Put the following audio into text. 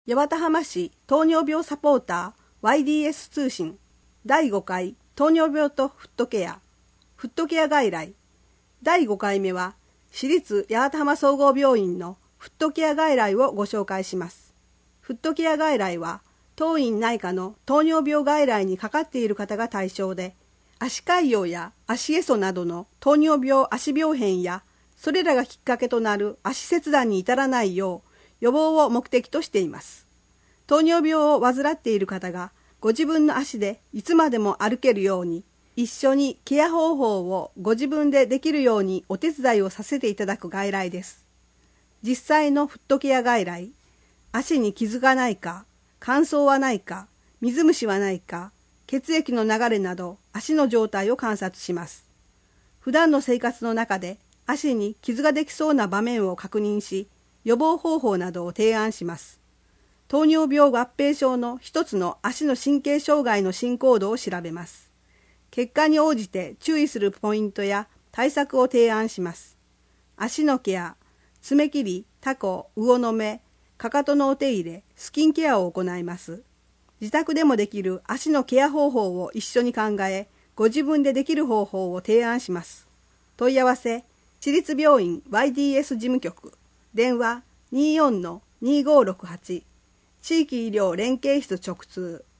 八幡浜市糖尿病サポーター YDS 通信第5回糖尿病とフットケア外来第5回目は市立八幡浜総合病院のフットケア外来をご紹介します。フットケア外来は当院内科の糖尿病外来にかかっている方が対象で、足潰瘍や足壊などの糖尿病足病変やそれらがきっかけとなる足切断に至らないよう予防を目的としています。糖尿病を患っている方がご自分の足でいつまでも歩けるように、一緒にケア方法をご自分でできるようにお手伝いをさせていただく外来です。実際のフットケア外来、足に傷がないか、乾燥はないか、水虫はないか、血液の流れなど足の状態を観察します。普段の生活の中で足に傷ができそうな場面を確認し、予防方法などを提案します。糖尿病合併症の一つの足の神経障害の進行度を調べます。結果に応じて注意するポイントや対策を提案します。足のケア、爪切り、タコ、魚の目、かかとのお手入れ、スキンケアを行います。自宅でもできる足のケア方法を一緒に考え、ご自分でできる方法を提案します。問い合わせ、市立病院 YDS 事務局、電話 24-2568、地域医療連携室直通。